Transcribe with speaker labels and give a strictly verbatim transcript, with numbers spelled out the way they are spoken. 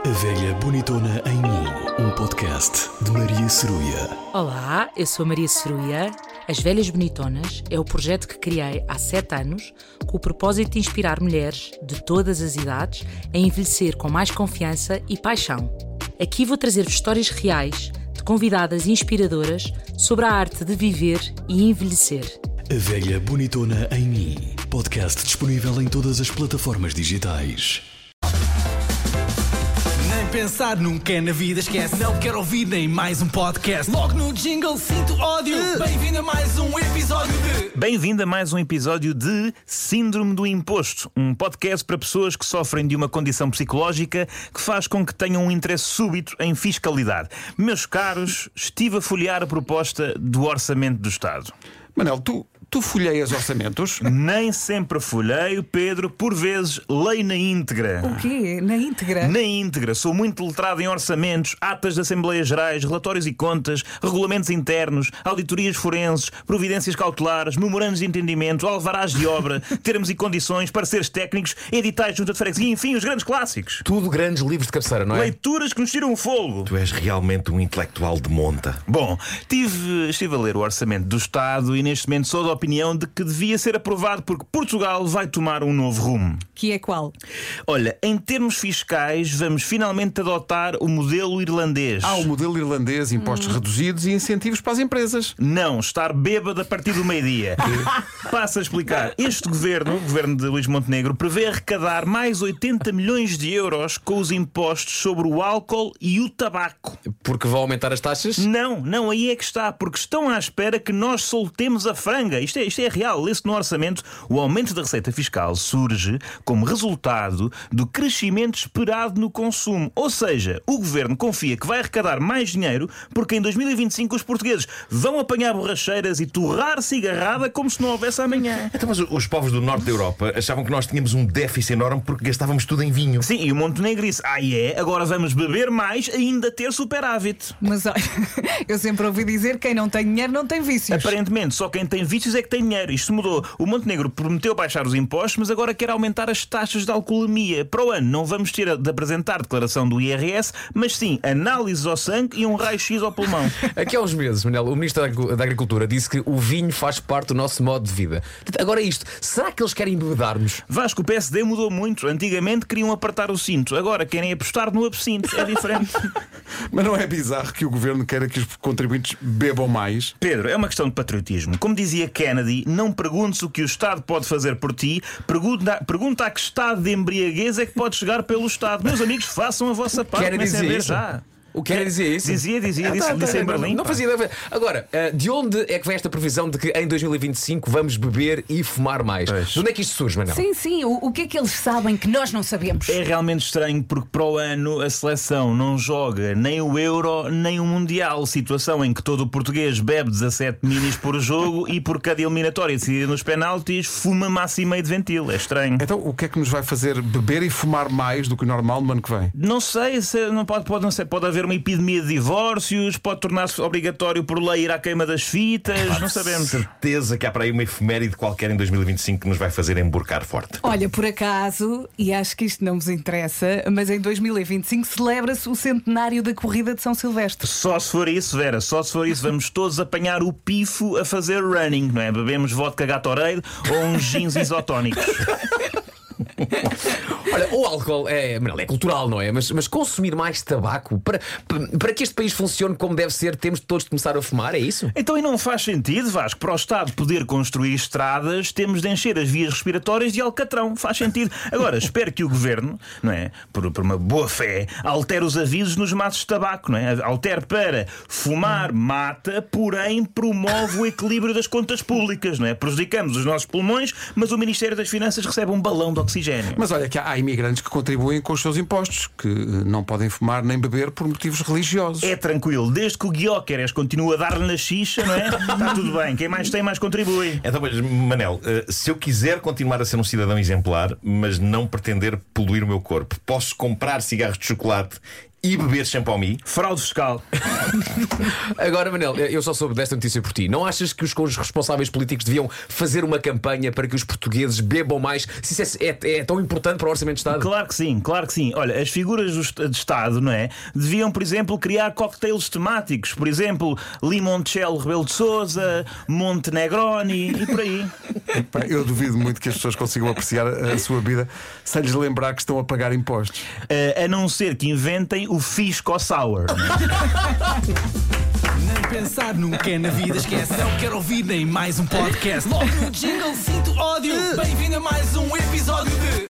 Speaker 1: A Velha Bonitona em Mim, um podcast de Maria Ceruia.
Speaker 2: Olá, eu sou a Maria Ceruia. As Velhas Bonitonas é o projeto que criei há sete anos com o propósito de inspirar mulheres de todas as idades a envelhecer com mais confiança e paixão. Aqui vou trazer-vos histórias reais de convidadas inspiradoras sobre a arte de viver e envelhecer.
Speaker 1: A Velha Bonitona em Mim, podcast disponível em todas as plataformas digitais.
Speaker 3: Pensar nunca é na vida, esquece. Não quero ouvir nem mais um podcast. Logo no jingle sinto ódio. Bem-vindo a mais um episódio de...
Speaker 4: Bem-vindo a mais um episódio de Síndrome do Imposto, um podcast para pessoas que sofrem de uma condição psicológica que faz com que tenham um interesse súbito em fiscalidade. Meus caros, estive a folhear a proposta do Orçamento do Estado.
Speaker 5: Manel, tu, tu folheias orçamentos?
Speaker 4: Nem sempre folheio, Pedro, por vezes leio na íntegra.
Speaker 6: O quê? Na íntegra?
Speaker 4: Na íntegra. Sou muito letrado em orçamentos, atas de Assembleias Gerais, relatórios e contas, regulamentos internos, auditorias forenses, providências cautelares, memorandos de entendimento, alvarás de obra, termos e condições, pareceres técnicos, editais de junta de freguesia e, enfim, os grandes clássicos.
Speaker 7: Tudo grandes livros de cabeceira, não é?
Speaker 4: Leituras que nos tiram o fogo.
Speaker 8: Tu és realmente um intelectual de monta.
Speaker 4: Bom, tive, estive a ler o Orçamento do Estado e neste momento sou da opinião de que devia ser aprovado porque Portugal vai tomar um novo rumo.
Speaker 6: Que é qual?
Speaker 4: Olha, em termos fiscais, vamos finalmente adotar o modelo irlandês.
Speaker 5: Há o modelo irlandês, impostos hum. reduzidos e incentivos para as empresas.
Speaker 4: Não, estar bêbado a partir do meio-dia. Passo a explicar. Este governo, o governo de Luís Montenegro, prevê arrecadar mais oitenta milhões de euros com os impostos sobre o álcool e o tabaco.
Speaker 7: Porque vão aumentar as taxas?
Speaker 4: Não, não, aí é que está. Porque estão à espera que nós soltemos a franga. Isto é, isto é real. Lê-se no orçamento. O aumento da receita fiscal surge como resultado do crescimento esperado no consumo. Ou seja, o governo confia que vai arrecadar mais dinheiro porque em dois mil e vinte e cinco os portugueses vão apanhar borracheiras e torrar cigarrada como se não houvesse amanhã.
Speaker 8: Então, mas os povos do norte da Europa achavam que nós tínhamos um déficit enorme porque gastávamos tudo em vinho.
Speaker 4: Sim, e o Montenegro disse: ah, é? Agora vamos beber mais e ainda ter superávit.
Speaker 6: Mas olha, eu sempre ouvi dizer que quem não tem dinheiro não tem vícios.
Speaker 4: Aparentemente, só quem tem vícios é que tem dinheiro. Isto mudou. O Montenegro prometeu baixar os impostos, mas agora quer aumentar as taxas de alcoolemia. Para o ano não vamos ter de apresentar declaração do I R S, mas sim análises ao sangue e um raio-x ao pulmão.
Speaker 7: Aqui há uns meses, Manel, o Ministro da Agricultura disse que o vinho faz parte do nosso modo de vida. Agora isto, será que eles querem embebedar-nos?
Speaker 4: Vasco, o P S D mudou muito. Antigamente queriam apertar o cinto, agora querem apostar no absinto. É diferente.
Speaker 5: Mas não é bizarro que o governo queira que os contribuintes bebam mais?
Speaker 4: Pedro, é uma questão de patriotismo. Como dizia Kennedy, não perguntes o que o Estado pode fazer por ti, pergunta, pergunta a que estado de embriaguez é que pode chegar pelo Estado. Meus amigos, façam a vossa parte.
Speaker 7: Kennedy
Speaker 4: Comecem a ver
Speaker 7: isso?
Speaker 4: já.
Speaker 7: O que era dizer isso?
Speaker 4: Dizia, dizia,
Speaker 7: Ah,
Speaker 4: disse,
Speaker 7: tá,
Speaker 4: disse
Speaker 7: tá,
Speaker 4: em
Speaker 7: não,
Speaker 4: Berlim.
Speaker 7: Não fazia ideia. Agora, de onde é que vem esta previsão de que em dois mil e vinte e cinco vamos beber e fumar mais?
Speaker 4: Pois.
Speaker 7: De onde é que isto surge, Manel?
Speaker 6: Sim, sim, o, o que é que eles sabem que nós não sabemos?
Speaker 4: É realmente estranho porque para o ano a seleção não joga nem o Euro nem o Mundial. Situação em que todo o português bebe dezassete minis por jogo e por cada eliminatória decidida nos penaltis fuma massa e meio de ventil. É estranho.
Speaker 5: Então o que é que nos vai fazer beber e fumar mais do que o normal no ano que vem?
Speaker 4: Não sei, se não pode, pode, não sei, pode haver uma epidemia de divórcios, pode tornar-se obrigatório por lei ir à queima das fitas,
Speaker 8: Ah,
Speaker 4: não sabemos.
Speaker 8: Certeza que há para aí uma efeméride qualquer em dois mil e vinte e cinco que nos vai fazer emborcar forte.
Speaker 6: Olha, por acaso, e acho que isto não vos interessa, mas em dois mil e vinte e cinco celebra-se o centenário da corrida de São Silvestre.
Speaker 4: Só se for isso, Vera, só se for isso, vamos todos apanhar o pifo a fazer running, não é? Bebemos vodka Gatorade ou uns gins isotónicos.
Speaker 7: Olha, o álcool é, é cultural, não é? Mas, mas consumir mais tabaco para, para que este país funcione como deve ser, temos de todos de começar a fumar, é isso?
Speaker 4: Então, e não faz sentido, Vasco, para o Estado poder construir estradas, temos de encher as vias respiratórias de alcatrão. Faz sentido. Agora, espero que o Governo, não é, por, por uma boa fé, altere os avisos nos maços de tabaco, não é? Altere para fumar mata, porém promove o equilíbrio das contas públicas, não é? Prejudicamos os nossos pulmões, mas o Ministério das Finanças recebe um balão de oxigênio.
Speaker 5: Mas olha que há imigrantes que contribuem com os seus impostos, que não podem fumar nem beber por motivos religiosos.
Speaker 4: É tranquilo, desde que o Guióqueres continua a dar-lhe na xixa, não é? Está tudo bem, quem mais tem mais contribui.
Speaker 8: Então, mas, Manel, se eu quiser continuar a ser um cidadão exemplar, mas não pretender poluir o meu corpo, posso comprar cigarros de chocolate e beber champomi.
Speaker 4: Fraude fiscal.
Speaker 7: Agora, Manel, eu só soube desta notícia por ti. Não achas que os, os responsáveis políticos deviam fazer uma campanha para que os portugueses bebam mais? Se isso é, é, é tão importante para o Orçamento de Estado?
Speaker 4: Claro que sim, claro que sim. Olha, as figuras do est- de Estado, não é? Deviam, por exemplo, criar cocktails temáticos. Por exemplo, Limoncello Rebelo de Sousa, Montenegroni e por aí.
Speaker 5: Pá, eu duvido muito que as pessoas consigam apreciar a sua vida sem lhes lembrar que estão a pagar impostos.
Speaker 4: Uh, a não ser que inventem o Fisco Sour.
Speaker 3: Nem pensar nunca é na vida, esquece. Não quero ouvir nem mais um podcast. Logo no jingle sinto ódio. Bem-vindo a mais um episódio de